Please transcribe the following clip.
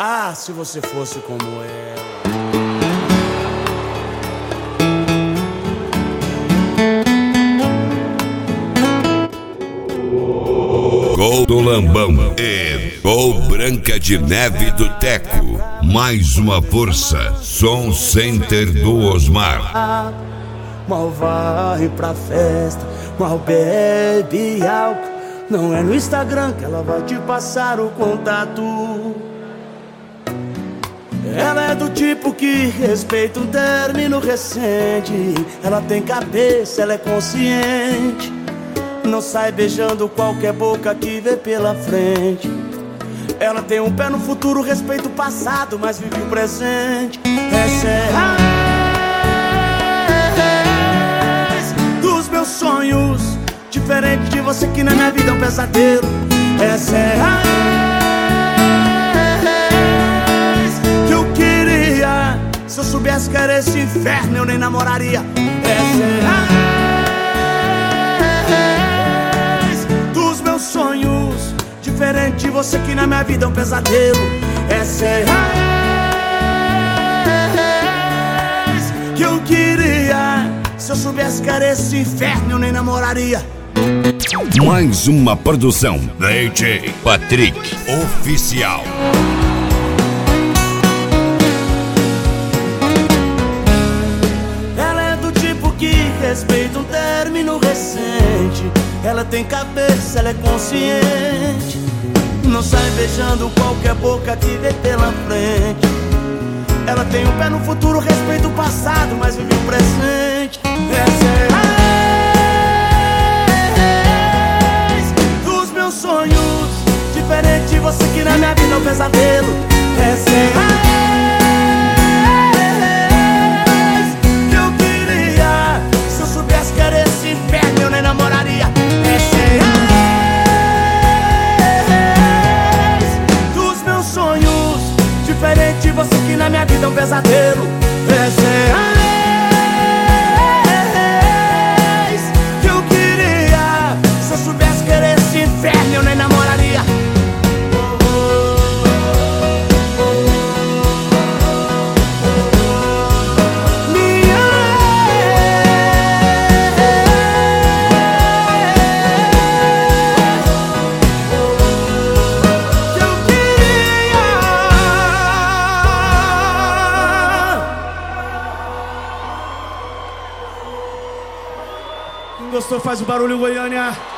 Ah, se você fosse como ela. Gol do Lambão e gol Branca de Neve do Teco. Mais uma força. Som Center do Osmar. Mal vai pra festa, mal bebe álcool. Não é no Instagram que ela vai te passar o contato. Ela é do tipo que respeita um término recente. Ela tem cabeça, ela é consciente. Não sai beijando qualquer boca que vê pela frente. Ela tem um pé no futuro, respeita o passado, mas vive o presente. Essa é a ex dos meus sonhos, diferente de você que na minha vida é um pesadelo. Essa é a ex que eu queria. Se eu soubesse que era esse inferno, eu nem namoraria. Essa é a ex dos meus sonhos, diferente de você que na minha vida é um pesadelo. Essa é a ex que eu queria. Se eu soubesse que era esse inferno, eu nem namoraria. Mais uma produção DJ Patrick Oficial. Ela é do tipo que respeita um término recente. Ela tem cabeça, ela é consciente. Não sai beijando qualquer boca que vê pela frente. Ela tem um pé no futuro, respeita o passado, mas vive o presente. Essa é a ex dos meus sonhos, diferente de você que na minha vida é um pesadelo. Essa é a ex que eu queria. Se eu soubesse que era esse inferno, eu nem namoraria. Essa é a ex dos meus sonhos, diferente de você que na minha vida é um pesadelo. Essa é a ex que eu queria. Se eu soubesse que era esse inferno, eu nem namoraria. Minha ex que eu queria. Quem gostou faz o barulho, Goiânia.